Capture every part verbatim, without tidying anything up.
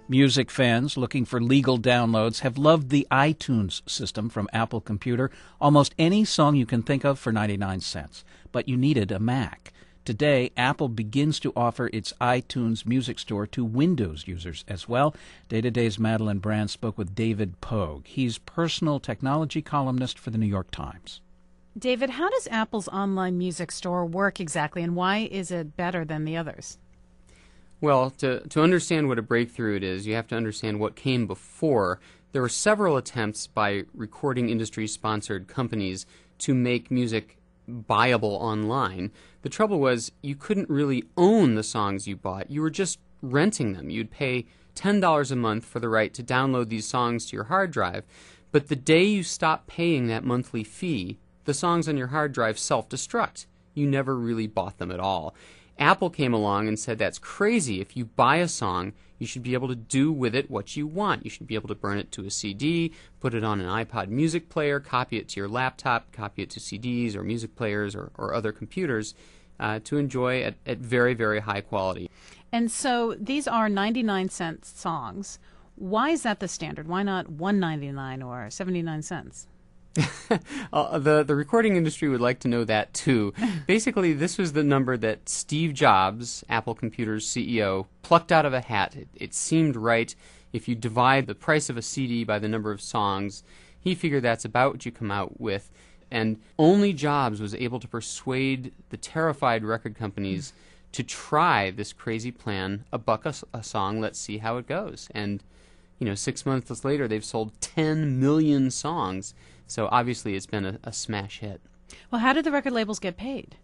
Music fans looking for legal downloads have loved the iTunes system from Apple Computer. Almost any song you can think of for ninety-nine cents. But you needed a Mac. Today, Apple begins to offer its iTunes Music Store to Windows users as well. Day-to-Day's Madeline Brand spoke with David Pogue. He's personal technology columnist for the New York Times. David, how does Apple's online music store work exactly, and why is it better than the others? Well, to, to understand what a breakthrough it is, you have to understand what came before. There were several attempts by recording industry-sponsored companies to make music buyable online. The trouble was you couldn't really own the songs you bought. You were just renting them. You'd pay ten dollars a month for the right to download these songs to your hard drive. But the day you stopped paying that monthly fee, the songs on your hard drive self-destruct. You never really bought them at all. Apple came along and said that's crazy. If you buy a song, you should be able to do with it what you want. You should be able to burn it to a C D, put it on an iPod music player, copy it to your laptop, copy it to C Ds or music players or, or other computers uh, to enjoy at, at very, very high quality. And so these are ninety-nine cent songs. Why is that the standard? Why not one ninety-nine or seventy-nine cents? uh, the the recording industry would like to know that too. Basically, this was the number that Steve Jobs, Apple Computer's C E O, plucked out of a hat. It, it seemed right. If you divide the price of a C D by the number of songs, he figured that's about what you come out with. And only Jobs was able to persuade the terrified record companies to try this crazy plan, a buck a, a song, let's see how it goes. And, you know, six months later, they've sold ten million songs. So obviously it's been a, a smash hit. Well, how do the record labels get paid?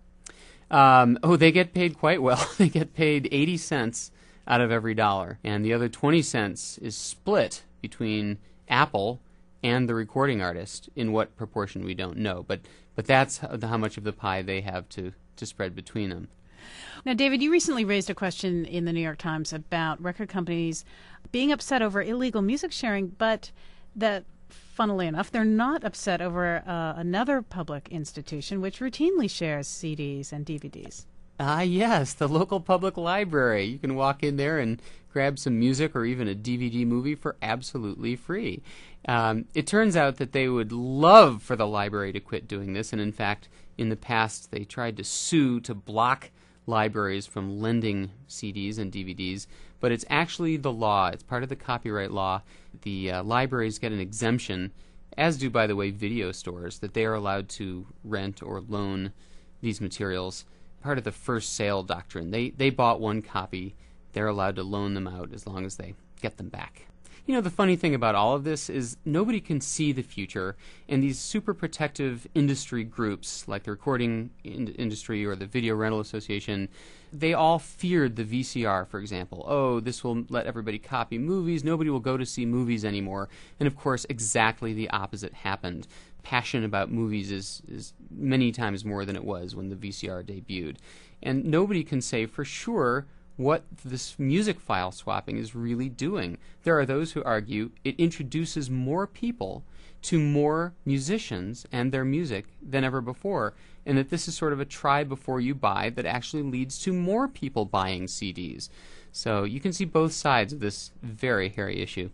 Um, oh, they get paid quite well. They get paid eighty cents out of every dollar. And the other twenty cents is split between Apple and the recording artist. In what proportion, we don't know. But but that's how, how much of the pie they have to, to spread between them. Now, David, you recently raised a question in the New York Times about record companies being upset over illegal music sharing, but that, funnily enough, they're not upset over uh, another public institution which routinely shares C Ds and D V Ds. Ah, yes, the local public library. You can walk in there and grab some music or even a D V D movie for absolutely free. Um, it turns out that they would love for the library to quit doing this, and in fact, in the past, they tried to sue to block libraries from lending C Ds and D V Ds, but it's actually the law. It's part of the copyright law. The uh, libraries get an exemption, as do, by the way, video stores, that they are allowed to rent or loan these materials. Part of the first sale doctrine. They, they bought one copy. They're allowed to loan them out as long as they get them back. You know, the funny thing about all of this is nobody can see the future, and these super protective industry groups like the recording in- industry or the Video Rental Association, they all feared the V C R, for example. Oh, this will let everybody copy movies. Nobody will go to see movies anymore. And, of course, exactly the opposite happened. Passion about movies is, is many times more than it was when the V C R debuted. And nobody can say for sure what this music file swapping is really doing. There are those who argue it introduces more people to more musicians and their music than ever before, and that this is sort of a try before you buy that actually leads to more people buying C Ds. So you can see both sides of this very hairy issue.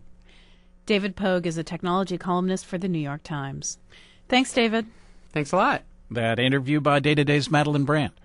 David Pogue is a technology columnist for the New York Times. Thanks, David. Thanks a lot. That interview by Day-to-Day's Madeline Brand.